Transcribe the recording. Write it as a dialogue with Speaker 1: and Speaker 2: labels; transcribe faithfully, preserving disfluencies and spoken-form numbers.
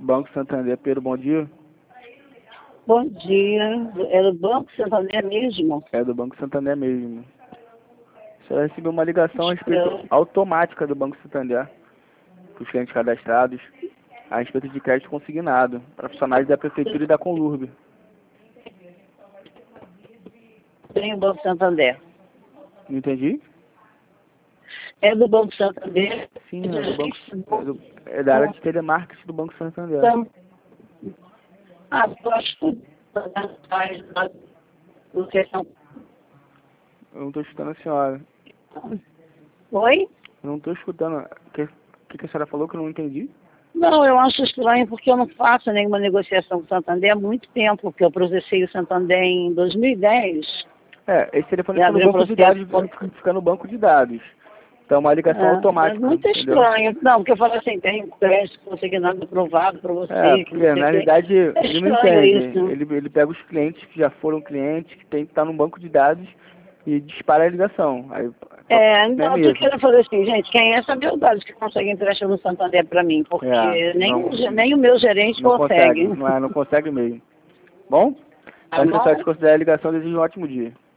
Speaker 1: Banco Santander, Pedro, bom dia.
Speaker 2: Bom dia. É do Banco Santander mesmo?
Speaker 1: É do Banco Santander mesmo. Você recebeu uma ligação a respeito automática do Banco Santander para os clientes cadastrados a respeito de crédito consignado para funcionários da Prefeitura e da Conlurb.
Speaker 2: Tem o Banco Santander.
Speaker 1: Não entendi?
Speaker 2: É do Banco Santander?
Speaker 1: Sim, é, do banco, é, do, é da área de telemarketing do Banco Santander.
Speaker 2: Então, ah, eu acho que vocês são...
Speaker 1: Eu não estou escutando a senhora.
Speaker 2: Oi?
Speaker 1: Eu não estou escutando. O que, que, que a senhora falou que eu não entendi?
Speaker 2: Não, eu acho estranho porque eu não faço nenhuma negociação com o Santander há muito tempo, porque eu processei o Santander em dois mil e dez.
Speaker 1: É, esse telefone
Speaker 2: E
Speaker 1: fica no
Speaker 2: abri um
Speaker 1: banco de
Speaker 2: processo
Speaker 1: dados, fica no banco de dados. Então, uma ligação
Speaker 2: É,
Speaker 1: automática,
Speaker 2: é muito
Speaker 1: entendeu?
Speaker 2: estranho. Não, porque eu falo assim, tem um crédito consignado aprovado para você.
Speaker 1: É,
Speaker 2: Que
Speaker 1: porque
Speaker 2: não sei
Speaker 1: na
Speaker 2: o quê.
Speaker 1: realidade
Speaker 2: É
Speaker 1: ele não
Speaker 2: estranho
Speaker 1: entende.
Speaker 2: isso. Né?
Speaker 1: Ele, ele pega os clientes que já foram clientes, que tem que estar no banco de dados e dispara a ligação. Aí,
Speaker 2: É,
Speaker 1: não é
Speaker 2: então eu
Speaker 1: mesmo.
Speaker 2: quero fazer assim, gente, quem é essa verdade que consegue empréstimo no Santander para mim? Porque
Speaker 1: É,
Speaker 2: nem,
Speaker 1: não,
Speaker 2: o, ge- nem o meu gerente
Speaker 1: não consegue,
Speaker 2: consegue.
Speaker 1: não, é, não consegue mesmo. Bom?
Speaker 2: Tá
Speaker 1: Então, se
Speaker 2: bom?
Speaker 1: você considerar a ligação, desejo um ótimo dia.